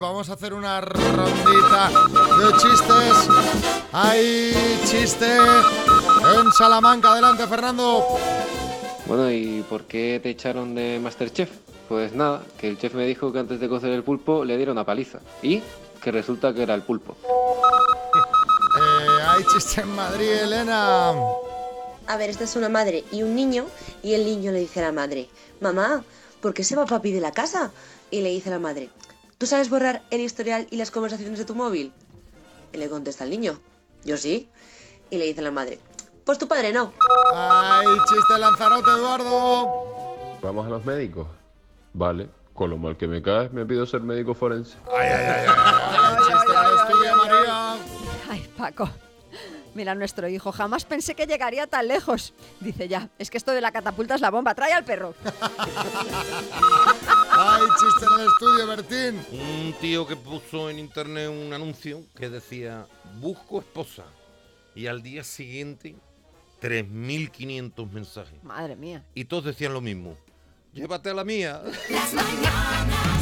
Vamos a hacer una rondita de chistes. Hay chiste en Salamanca. Adelante, Fernando. Bueno, ¿y por qué te echaron de Masterchef? Pues nada, que el chef me dijo que antes de cocer el pulpo le diera una paliza. Y que resulta que era el pulpo. Hay chiste en Madrid, Elena. A ver, esta es una madre y un niño, y el niño le dice a la madre: mamá, ¿por qué se va papi de la casa? Y le dice a la madre: ¿tú sabes borrar el historial y las conversaciones de tu móvil? Y le contesta el niño: yo sí. Y le dice a la madre: pues tu padre no. Hay chiste en Lanzarote, Eduardo. ¿Vamos a los médicos? Vale, con lo mal que me caes, me pido ser médico forense. Hay chiste en el estudio, María. Ay, Paco. Mira, nuestro hijo, jamás pensé que llegaría tan lejos. Dice ya, es que esto de la catapulta es la bomba, trae al perro. Hay chiste en el estudio, Bertín. Un tío que puso en internet un anuncio que decía: busco esposa. Y al día siguiente, 3.500 mensajes. Madre mía. Y todos decían lo mismo: llévate a la mía. Las mañanas